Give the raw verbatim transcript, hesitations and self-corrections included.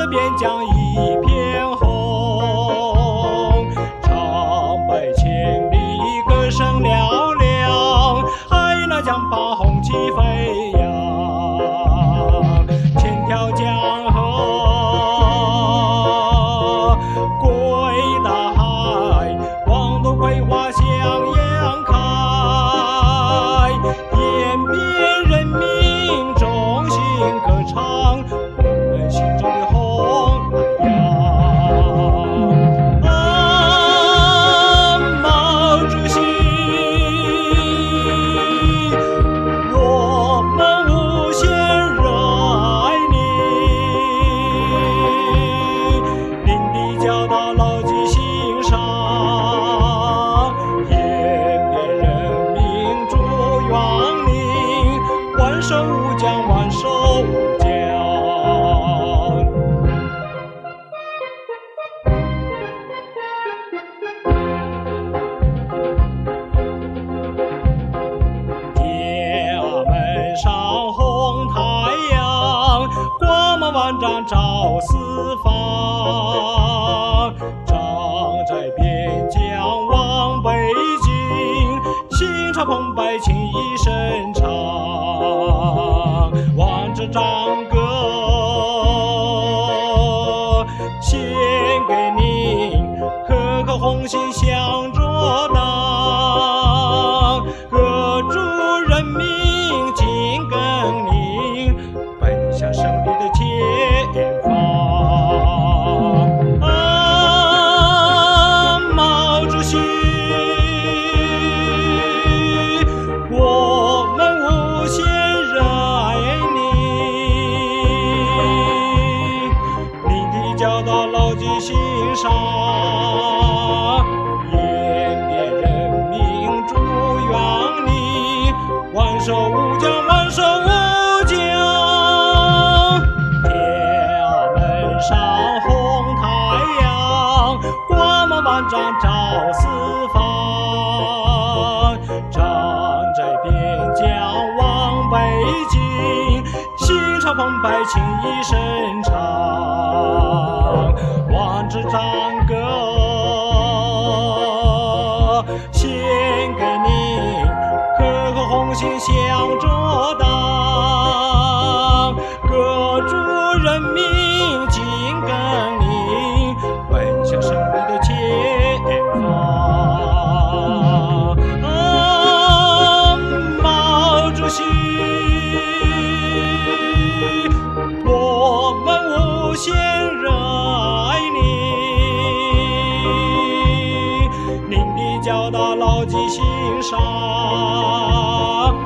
着边疆一片红，长白千里歌声嘹亮，海纳江畔红旗飞扬，千条江河归大海，广东桂花香扬开，延边人民衷心歌唱，我们心中的红来扬。啊，毛主席，我们无限热爱你，您的教导牢记心上，延边人民祝愿您万寿无疆，万寿无疆。天安门上红太阳，光芒万丈照四方，站在边疆望北京，心潮澎湃，情意深长，望着战歌献给您，颗颗红心向着党，歌祝人民紧跟您，奔向胜利的前方。啊，毛主席，我们无限热爱你，您的教导牢记心上，延边人民祝愿你万寿无疆，万寿无疆。天安门上红太阳，光芒万丈照四方，站在边疆望北京，心潮澎湃，情意深长，望着战歌献给您，颗颗红心向着党，歌祝人民紧跟您，奔向胜利的前方。啊，毛主席，我们无限热爱你，您的教导牢记心上。